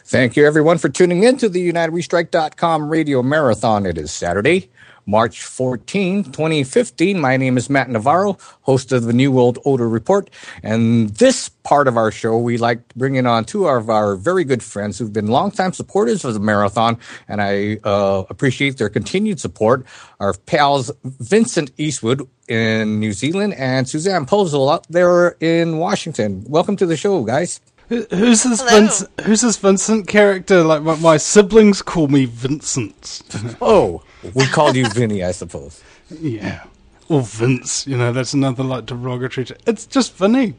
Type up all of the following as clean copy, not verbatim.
Thank you, everyone, for tuning in to the UnitedWeStrike.com radio marathon. It is Saturday, March 14, 2015. My name is Matt Navarro, host of the New World Order Report. And this part of our show, we like bringing on two of our very good friends who've been longtime supporters of the marathon, and I appreciate their continued support. Our pals Vincent Eastwood in New Zealand and Suzanne Posel out there in Washington. Welcome to the show, guys. Who's this Vincent character? Like my siblings call me Vincent. Oh, we called you Vinny, I suppose. Yeah, or Vince. That's another derogatory. It's just Vinny.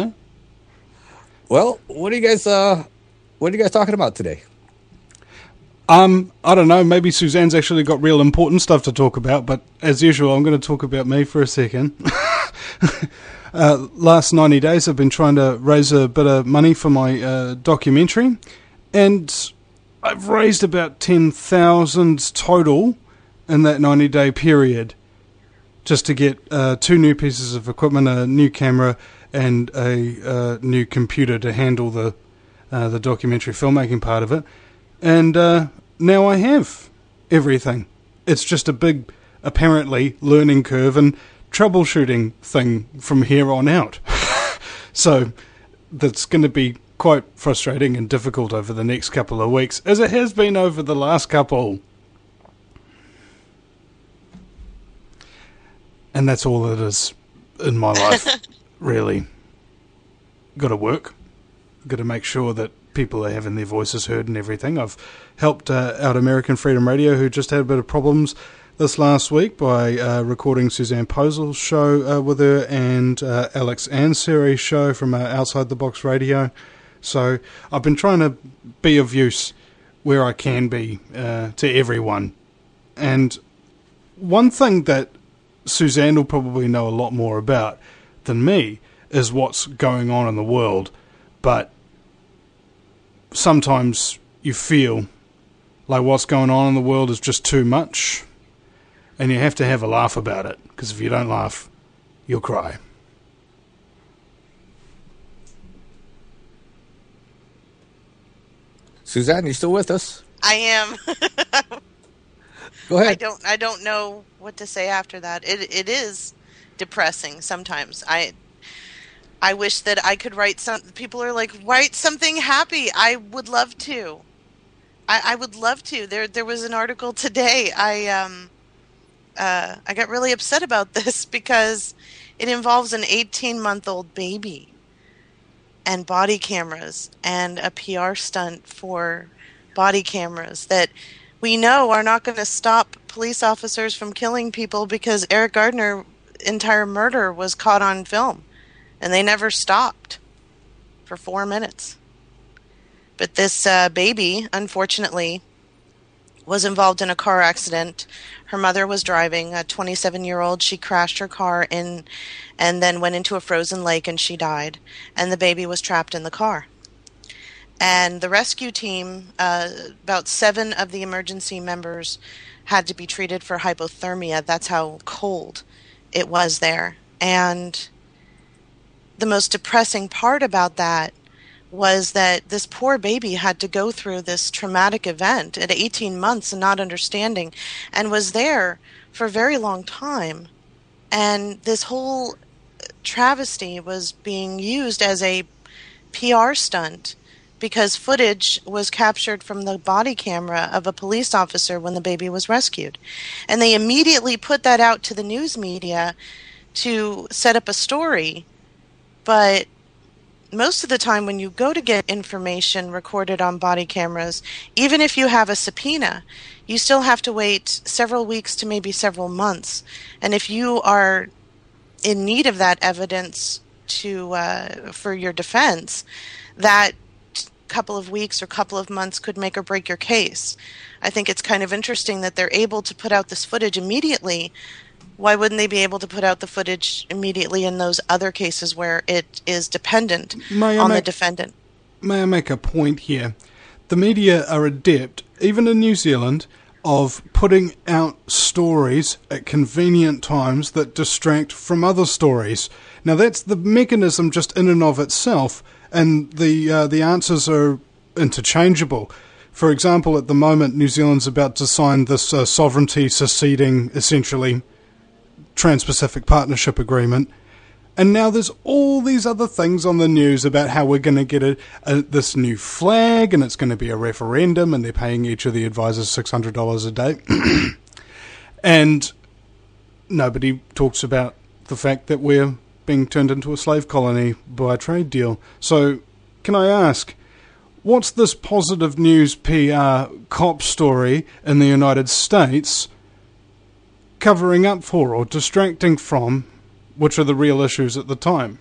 Well, what are you guys talking about today? I don't know. Maybe Suzanne's actually got real important stuff to talk about. But as usual, I'm going to talk about me for a second. Last 90 days I've been trying to raise a bit of money for my documentary, and I've raised about 10,000 total in that 90-day period just to get 2 new pieces of equipment, a new camera and a new computer to handle the documentary filmmaking part of it. And now I have everything. It's just a big, apparently, learning curve and troubleshooting thing from here on out. So that's going to be quite frustrating and difficult over the next couple of weeks, as it has been over the last couple. And that's all it is in my life, really. Got to work. Got to make sure that people are having their voices heard and everything. I've helped out American Freedom Radio, who just had a bit of problems this last week by recording Suzanne Posel's show with her and Alex Ansari's show from Outside the Box Radio. So I've been trying to be of use where I can be to everyone. And one thing that Suzanne will probably know a lot more about than me is what's going on in the world. But sometimes you feel like what's going on in the world is just too much. And you have to have a laugh about it, because if you don't laugh, you'll cry. Suzanne, you still with us? I am. Go ahead. I don't know what to say after that. It is depressing sometimes. I wish that I could write people are like, write something happy. I would love to. I would love to. There was an article today. I got really upset about this because it involves an 18-month-old baby and body cameras and a PR stunt for body cameras that we know are not going to stop police officers from killing people, because Eric Gardner's entire murder was caught on film and they never stopped for 4 minutes. But this baby, unfortunately, was involved in a car accident. Her mother was driving, a 27-year-old. She crashed her car and then went into a frozen lake, and she died. And the baby was trapped in the car. And the rescue team, about 7 of the emergency members had to be treated for hypothermia. That's how cold it was there. And the most depressing part about that was that this poor baby had to go through this traumatic event at 18 months and not understanding, and was there for a very long time. And this whole travesty was being used as a PR stunt, because footage was captured from the body camera of a police officer when the baby was rescued. And they immediately put that out to the news media to set up a story. But most of the time when you go to get information recorded on body cameras, even if you have a subpoena, you still have to wait several weeks to maybe several months. And if you are in need of that evidence for your defense, that couple of weeks or couple of months could make or break your case. I think it's kind of interesting that they're able to put out this footage immediately. Why wouldn't they be able to put out the footage immediately in those other cases where it is dependent on the defendant? May I make a point here? The media are adept, even in New Zealand, of putting out stories at convenient times that distract from other stories. Now that's the mechanism just in and of itself, and the answers are interchangeable. For example, at the moment, New Zealand's about to sign this sovereignty seceding, essentially, Trans-Pacific Partnership Agreement. And now there's all these other things on the news about how we're going to get this new flag, and it's going to be a referendum, and they're paying each of the advisors $600 a day. And nobody talks about the fact that we're being turned into a slave colony by a trade deal. So, can I ask, what's this positive news PR cop story in the United States covering up for or distracting from, which are the real issues at the time?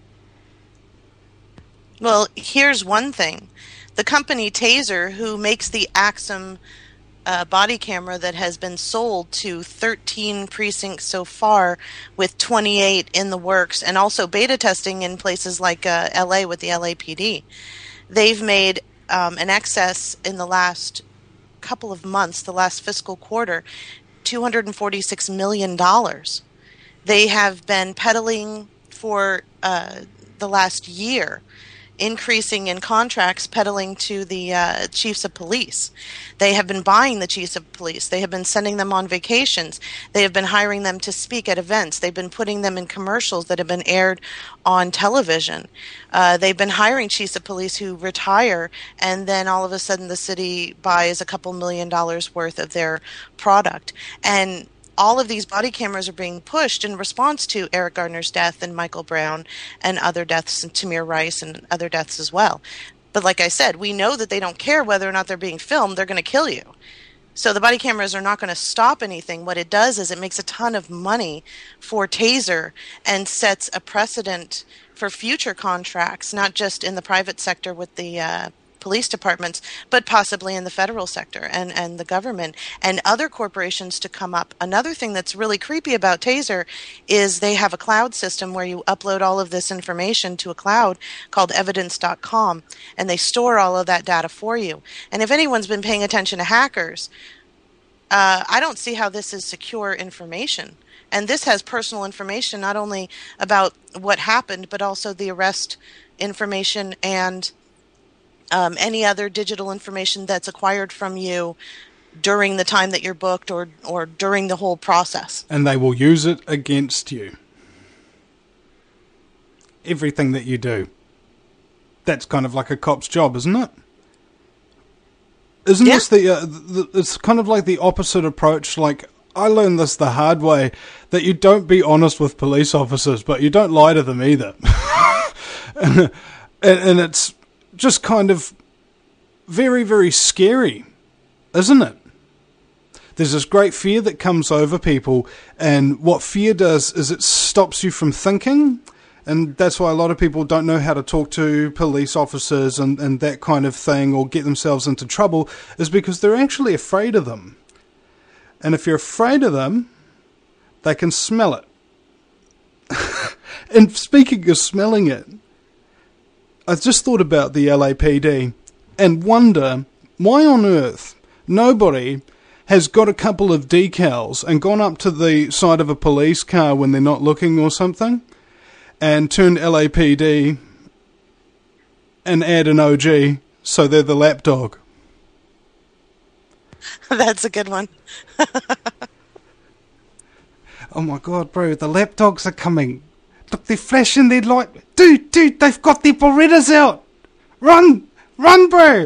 Well, here's one thing. The company Taser, who makes the Axum body camera that has been sold to 13 precincts so far, with 28 in the works, and also beta testing in places like LA with the LAPD. They've made an excess in the last couple of months, the last fiscal quarter, $246 million. They have been peddling for the last year, increasing in contracts, peddling to the chiefs of police. They have been buying the chiefs of police. They have been sending them on vacations. They have been hiring them to speak at events. They've been putting them in commercials that have been aired on television. They've been hiring chiefs of police who retire, and then all of a sudden the city buys a couple $1 million worth of their product. And all of these body cameras are being pushed in response to Eric Gardner's death and Michael Brown and other deaths, and Tamir Rice and other deaths as well. But like I said, we know that they don't care whether or not they're being filmed. They're going to kill you. So the body cameras are not going to stop anything. What it does is it makes a ton of money for Taser and sets a precedent for future contracts, not just in the private sector with the police departments, but possibly in the federal sector and the government and other corporations to come up. Another thing that's really creepy about Taser is they have a cloud system where you upload all of this information to a cloud called evidence.com, and they store all of that data for you. And if anyone's been paying attention to hackers, I don't see how this is secure information. And this has personal information, not only about what happened, but also the arrest information and any other digital information that's acquired from you during the time that you're booked or during the whole process. And they will use it against you. Everything that you do. That's kind of like a cop's job, isn't it? Isn't this it's kind of like the opposite approach? Like, I learned this the hard way, that you don't be honest with police officers, but you don't lie to them either. and it's just kind of very, very scary, isn't it? There's this great fear that comes over people, and what fear does is it stops you from thinking, and that's why a lot of people don't know how to talk to police officers and that kind of thing, or get themselves into trouble, is because they're actually afraid of them. And if you're afraid of them, they can smell it. And speaking of smelling it, I just thought about the LAPD and wonder why on earth nobody has got a couple of decals and gone up to the side of a police car when they're not looking or something and turned LAPD and add an OG so they're the lapdog. That's a good one. Oh my God, bro, the lapdogs are coming. Look, they're flashing their light. Dude, they've got their Berettas out. Run, bro.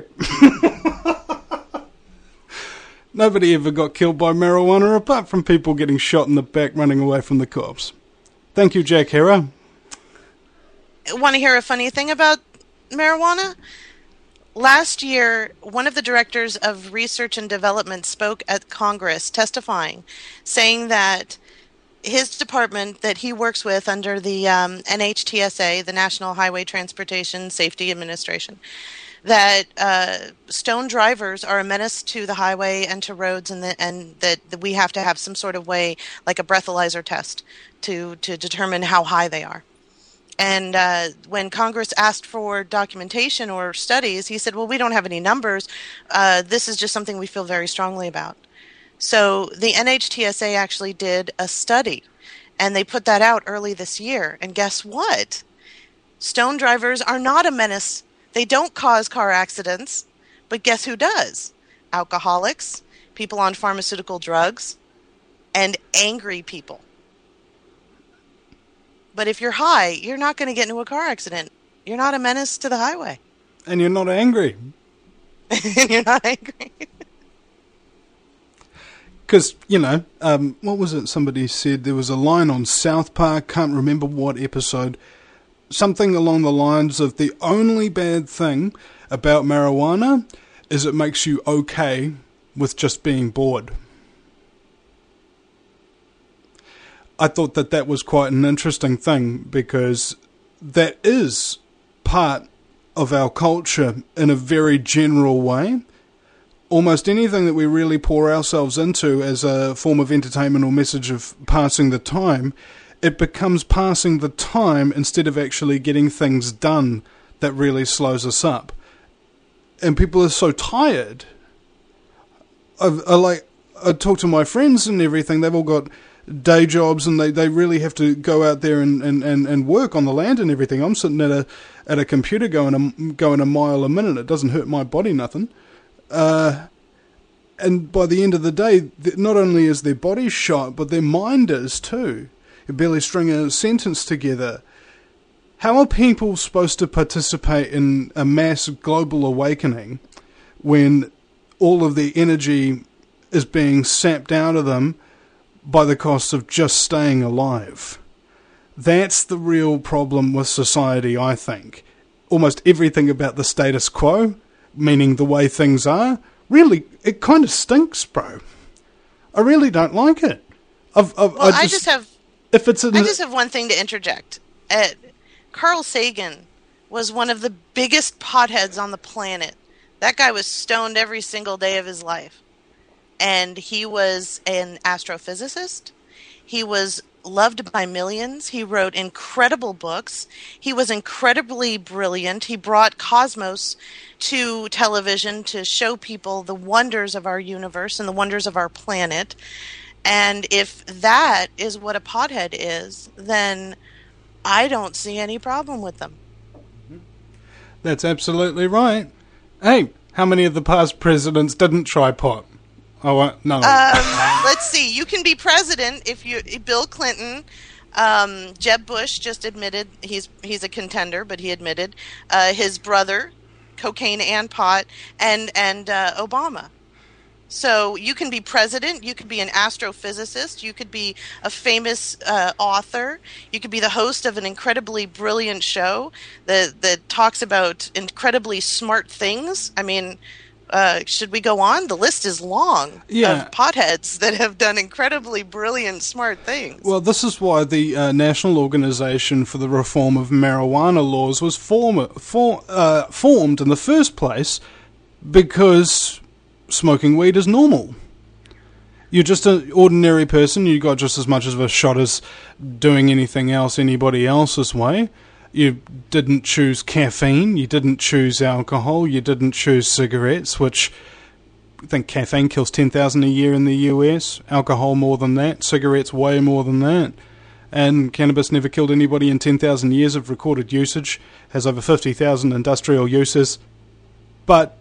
Nobody ever got killed by marijuana apart from people getting shot in the back running away from the cops. Thank you, Jack Hera. Want to hear a funny thing about marijuana? Last year, one of the directors of research and development spoke at Congress testifying, saying that his department that he works with under the NHTSA, the National Highway Transportation Safety Administration, that stone drivers are a menace to the highway and to roads, and that we have to have some sort of way, like a breathalyzer test, to determine how high they are. And when Congress asked for documentation or studies, he said, well, we don't have any numbers. This is just something we feel very strongly about. So the NHTSA actually did a study, and they put that out early this year. And guess what? Stone drivers are not a menace They don't cause car accidents, but guess who does? Alcoholics, people on pharmaceutical drugs, and angry people. But if you're high, you're not going to get into a car accident. You're not a menace to the highway. And you're not angry. And you're not angry. Because, what was it somebody said? There was a line on South Park, can't remember what episode, something along the lines of the only bad thing about marijuana is it makes you okay with just being bored. I thought that was quite an interesting thing, because that is part of our culture in a very general way. Almost anything that we really pour ourselves into as a form of entertainment or message of passing the time, it becomes passing the time instead of actually getting things done that really slows us up. And people are so tired. I talk to my friends and everything, they've all got day jobs and they really have to go out there and work on the land and everything. I'm sitting at a computer going a mile a minute. It doesn't hurt my body nothing. And by the end of the day, not only is their body shot, but their mind is too. You barely string a sentence together. How are people supposed to participate in a mass global awakening when all of the energy is being sapped out of them by the cost of just staying alive? That's the real problem with society, I think. Almost everything about the status quo, meaning the way things are, really, it kind of stinks, bro. I really don't like it. I just have one thing to interject. Carl Sagan was one of the biggest potheads on the planet. That guy was stoned every single day of his life. And he was an astrophysicist. He was loved by millions. He wrote incredible books. He was incredibly brilliant. He brought Cosmos to television to show people the wonders of our universe and the wonders of our planet. And if that is what a pothead is, then I don't see any problem with them. That's absolutely right. Hey, how many of the past presidents didn't try pot? Oh, no. Let's see. You can be president if you. Bill Clinton, Jeb Bush just admitted he's a contender, but he admitted his brother, cocaine and pot, and Obama. So you can be president. You could be an astrophysicist. You could be a famous author. You could be the host of an incredibly brilliant show that talks about incredibly smart things. I mean. Should we go on? The list is long of potheads that have done incredibly brilliant, smart things. Well, this is why the National Organization for the Reform of Marijuana Laws was formed in the first place, because smoking weed is normal. You're just an ordinary person. You got just as much of a shot as doing anything else anybody else's way. You didn't choose caffeine, you didn't choose alcohol, you didn't choose cigarettes, which I think caffeine kills 10,000 a year in the US, alcohol more than that, cigarettes way more than that, and cannabis never killed anybody in 10,000 years of recorded usage, has over 50,000 industrial uses, but,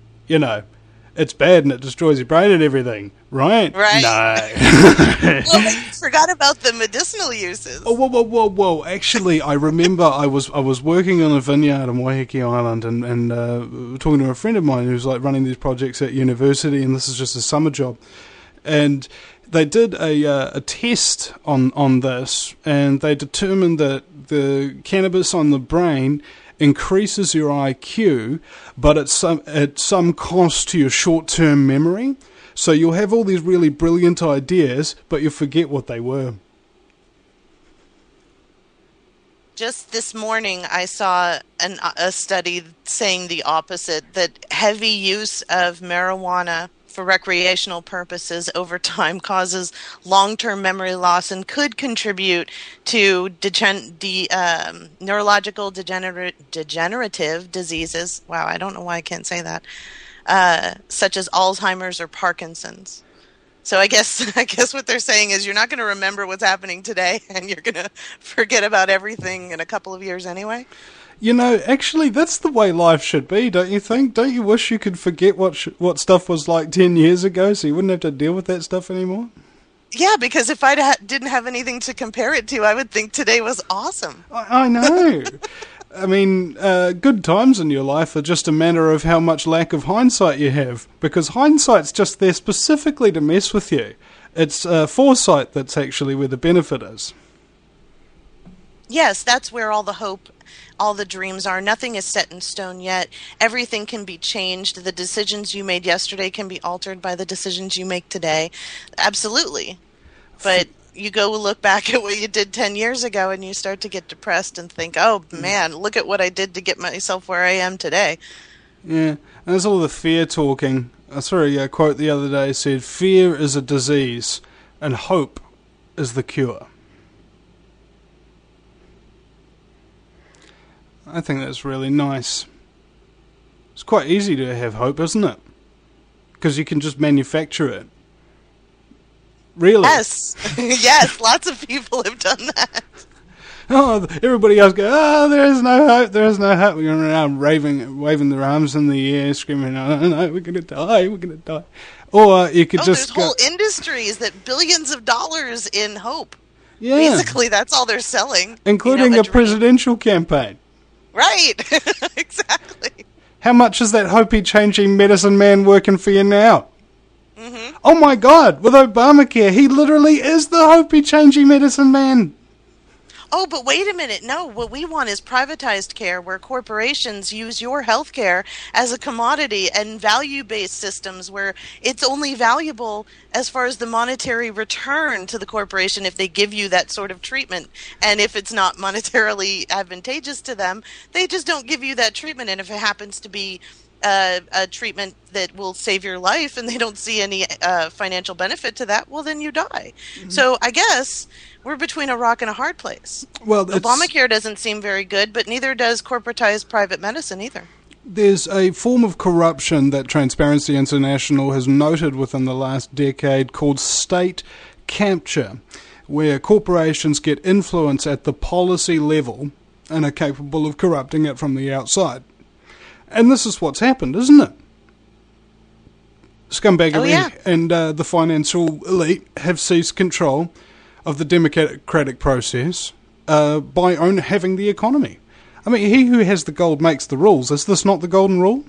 it's bad and it destroys your brain and everything, right? Right. No. Well, you forgot about the medicinal uses. Oh, whoa. Actually, I remember I was working on a vineyard in Waiheke Island and talking to a friend of mine who's like running these projects at university, and this is just a summer job. And they did a test on this, and they determined that the cannabis on the brain increases your IQ, but at some cost to your short-term memory. So you'll have all these really brilliant ideas, but you'll forget what they were. Just this morning, I saw a study saying the opposite, that heavy use of marijuana for recreational purposes over time causes long-term memory loss and could contribute to neurological degenerative diseases. Wow, I don't know why I can't say that. Such as Alzheimer's or Parkinson's. So I guess what they're saying is you're not going to remember what's happening today, and you're going to forget about everything in a couple of years anyway. You know, actually, that's the way life should be, don't you think? Don't you wish you could forget what stuff was like 10 years ago so you wouldn't have to deal with that stuff anymore? Yeah, because if I didn't have anything to compare it to, I would think today was awesome. I know. I mean, good times in your life are just a matter of how much lack of hindsight you have, because hindsight's just there specifically to mess with you. It's foresight that's actually where the benefit is. Yes, that's where all the hope, all the dreams are. Nothing is set in stone yet. Everything can be changed. The decisions you made yesterday can be altered by the decisions you make today. Absolutely. But you go look back at what you did 10 years ago and you start to get depressed and think, oh, man, look at what I did to get myself where I am today. Yeah, and there's all the fear talking. I saw a quote the other day said, "Fear is a disease and hope is the cure." I think that's really nice. It's quite easy to have hope, isn't it? Because you can just manufacture it. Really? Yes. Yes, lots of people have done that. Oh, everybody else goes, oh, there is no hope, there is no hope. We're going around waving their arms in the air, screaming, oh, no, we're going to die, we're going to die. Or you could just there's whole industries that billions of dollars in hope. Yeah. Basically, that's all they're selling. Including a presidential campaign. Right. Exactly. How much is that hopey-changing medicine man working for you now? Mm-hmm. Oh my God, with Obamacare, he literally is the hopey-changing medicine man. Oh, but wait a minute. No, what we want is privatized care where corporations use your health care as a commodity and value-based systems where it's only valuable as far as the monetary return to the corporation if they give you that sort of treatment. And if it's not monetarily advantageous to them, they just don't give you that treatment. And if it happens to be a treatment that will save your life and they don't see any financial benefit to that, well, then you die. Mm-hmm. So I guess we're between a rock and a hard place. Well, Obamacare doesn't seem very good, but neither does corporatized private medicine either. There's a form of corruption that Transparency International has noted within the last decade called state capture, where corporations get influence at the policy level and are capable of corrupting it from the outside. And this is what's happened, isn't it? Scumbaggery and the financial elite have seized control of the democratic process by having the economy. I mean, he who has the gold makes the rules. Is this not the golden rule?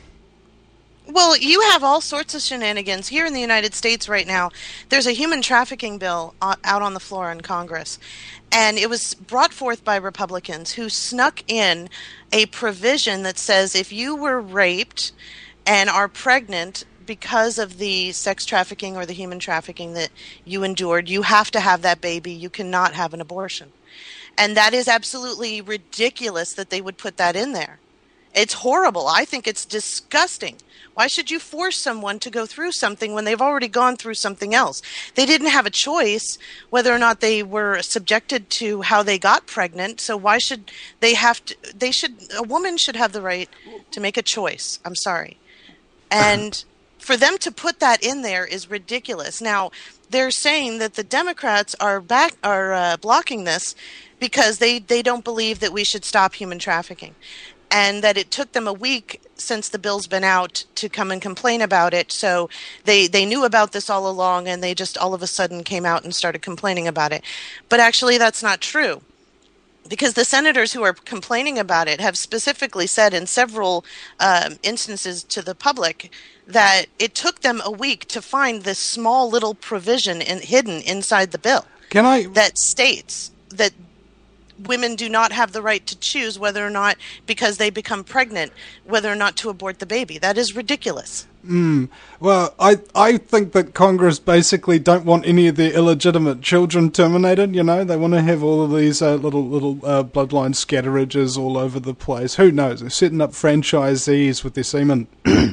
Well, you have all sorts of shenanigans. Here in the United States right now, there's a human trafficking bill out on the floor in Congress. And it was brought forth by Republicans who snuck in a provision that says if you were raped and are pregnant because of the sex trafficking or the human trafficking that you endured, you have to have that baby. You cannot have an abortion. And that is absolutely ridiculous that they would put that in there. It's horrible. I think it's disgusting. Why should you force someone to go through something when they've already gone through something else? They didn't have a choice whether or not they were subjected to how they got pregnant. So why should they have to? A woman should have the right to make a choice. I'm sorry. And for them to put that in there is ridiculous. Now, they're saying that the Democrats are blocking this because they don't believe that we should stop human trafficking. And that it took them a week since the bill's been out to come and complain about it. So they knew about this all along, and they just all of a sudden came out and started complaining about it. But actually, that's not true. Because the senators who are complaining about it have specifically said in several instances to the public that it took them a week to find this small little provision hidden inside the bill that states that women do not have the right to choose whether or not, because they become pregnant, whether or not to abort the baby. That is ridiculous. Well, I think that Congress basically don't want any of their illegitimate children terminated, you know. They want to have all of these little bloodline scatterages all over the place. Who knows? They're setting up franchisees with their semen.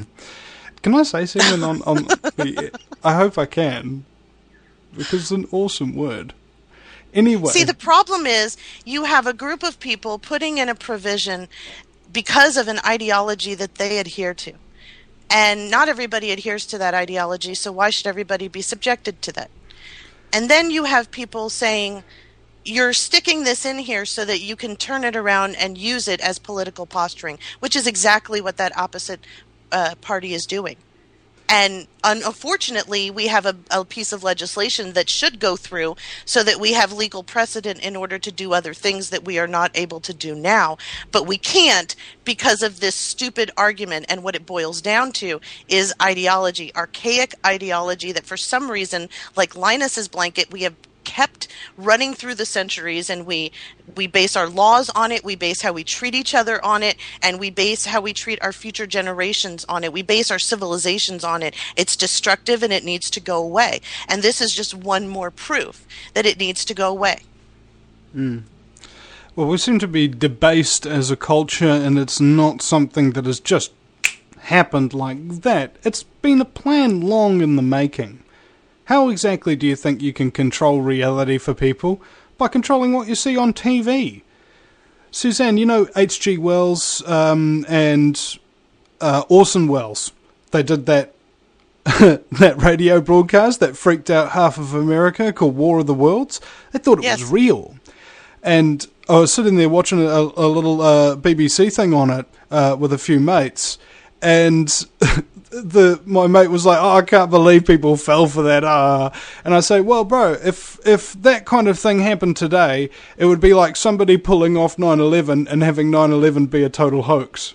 Can I say semen on the... I hope I can, because it's an awesome word. Anyway. See, the problem is you have a group of people putting in a provision because of an ideology that they adhere to. And not everybody adheres to that ideology, so why should everybody be subjected to that? And then you have people saying, you're sticking this in here so that you can turn it around and use it as political posturing, which is exactly what that opposite party is doing. And unfortunately, we have a piece of legislation that should go through so that we have legal precedent in order to do other things that we are not able to do now. But we can't because of this stupid argument. And what it boils down to is ideology, archaic ideology that for some reason, like Linus's blanket, we have kept running through the centuries, and we base our laws on it, we base how we treat each other on it, and we base how we treat our future generations on it. We base our civilizations on it. It's destructive and it needs to go away. And this is just one more proof that it needs to go away. Well, we seem to be debased as a culture, and it's not something that has just happened like that. It's been a plan long in the making. How exactly do you think you can control reality for people? By controlling what you see on TV. Suzanne, you know H.G. Wells and Orson Welles. They did that that radio broadcast that freaked out half of America called War of the Worlds. They thought it was real. And I was sitting there watching a little BBC thing on it with a few mates, and my mate was like, "Oh, I can't believe people fell for that." And I say, "Well, bro, if that kind of thing happened today, it would be like somebody pulling off 9/11 and having 9/11 be a total hoax."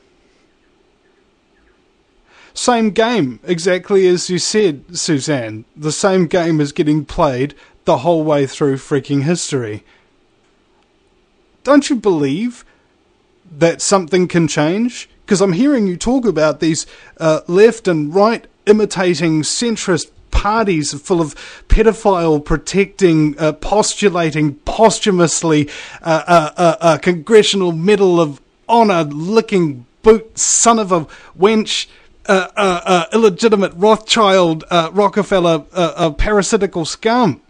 Same game, exactly as you said, Suzanne. The same game is getting played the whole way through freaking history. Don't you believe that something can change? Because I'm hearing you talk about these left and right imitating centrist parties full of pedophile protecting, postulating posthumously Congressional Medal of Honor licking boot son of a wench, illegitimate Rothschild, Rockefeller, parasitical scum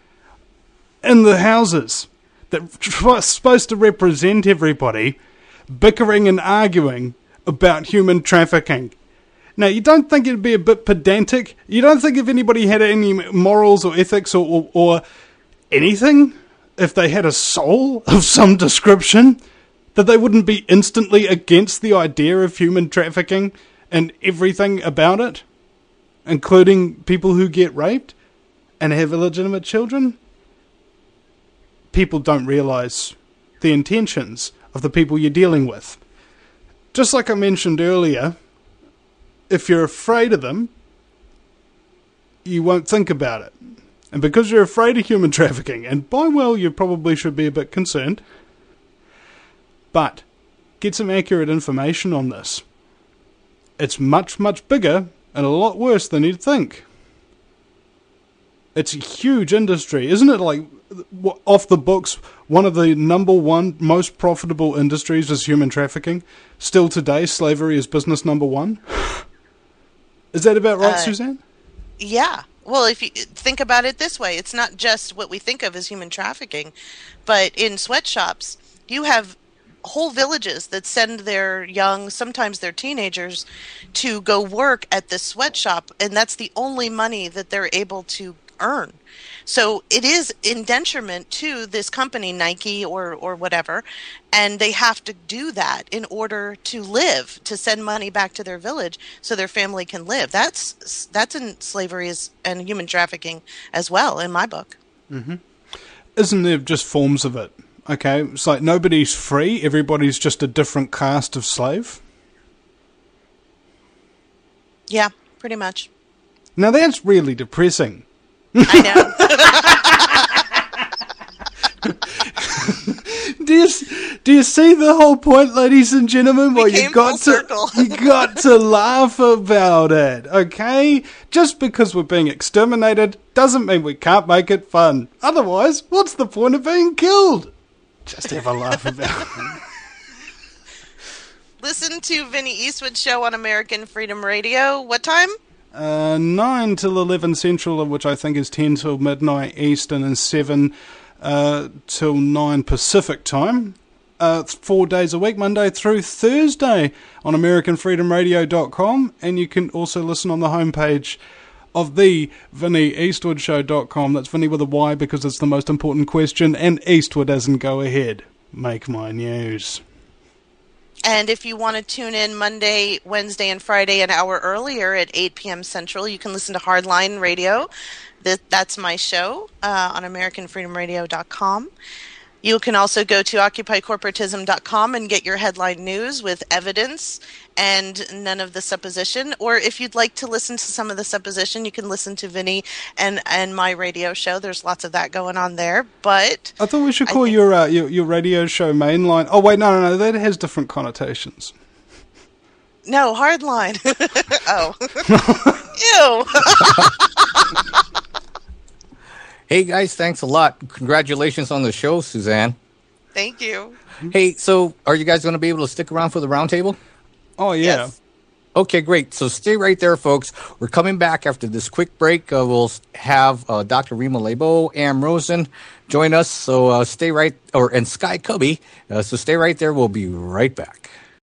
in the houses that are supposed to represent everybody, bickering and arguing about human trafficking. Now, you don't think it'd be a bit pedantic? You don't think if anybody had any morals or ethics or anything, if they had a soul of some description, that they wouldn't be instantly against the idea of human trafficking and everything about it, including people who get raped and have illegitimate children? People don't realise the intentions of the people you're dealing with. Just like I mentioned earlier, if you're afraid of them, you won't think about it. And because you're afraid of human trafficking, and by well, you probably should be a bit concerned, but get some accurate information on this. It's much, much bigger and a lot worse than you'd think. It's a huge industry. Isn't it like, off the books, one of the number one most profitable industries is human trafficking? Still today, slavery is business number one? Is that about right, Suzanne? Yeah. Well, if you think about it this way, it's not just what we think of as human trafficking, but in sweatshops, you have whole villages that send their young, sometimes their teenagers, to go work at this sweatshop, and that's the only money that they're able to earn. So it is indenturement to this company, Nike or whatever, and they have to do that in order to live, to send money back to their village so their family can live. That's in slavery and human trafficking as well, in my book. Mm-hmm. Isn't there just forms of it? Okay, it's like nobody's free, everybody's just a different caste of slave? Yeah, pretty much. Now that's really depressing. I know. Do you see the whole point, ladies and gentlemen? Well, you got to laugh about it, okay? Just because we're being exterminated doesn't mean we can't make it fun. Otherwise, what's the point of being killed? Just have a laugh about it. Listen to Vinny Eastwood's show on American Freedom Radio. What time? 9 till 11 Central, which I think is 10 till midnight Eastern, and 7 till 9 Pacific time. 4 days a week, Monday through Thursday, on AmericanFreedomRadio.com, and you can also listen on the homepage of the VinnyEastwoodshow.com. That's Vinny with a Y because it's the most important question, and Eastwood as in go ahead. Make my news. And if you want to tune in Monday, Wednesday, and Friday an hour earlier at 8 p.m. Central, you can listen to Hardline Radio. That's my show on AmericanFreedomRadio.com. You can also go to OccupyCorporatism.com and get your headline news with evidence and none of the supposition. Or if you'd like to listen to some of the supposition, you can listen to Vinny and my radio show. There's lots of that going on there. But I thought we should call your radio show Mainline. Oh, wait, no, that has different connotations. No, Hardline. Oh. Ew. Hey, guys, thanks a lot. Congratulations on the show, Suzanne. Thank you. Hey, so are you guys going to be able to stick around for the roundtable? Oh, yeah. Yes. Okay, great. So stay right there, folks. We're coming back after this quick break. We'll have Dr. Rima Lebo, Am Rosen join us. So stay right, and Sky Cubby. So stay right there. We'll be right back.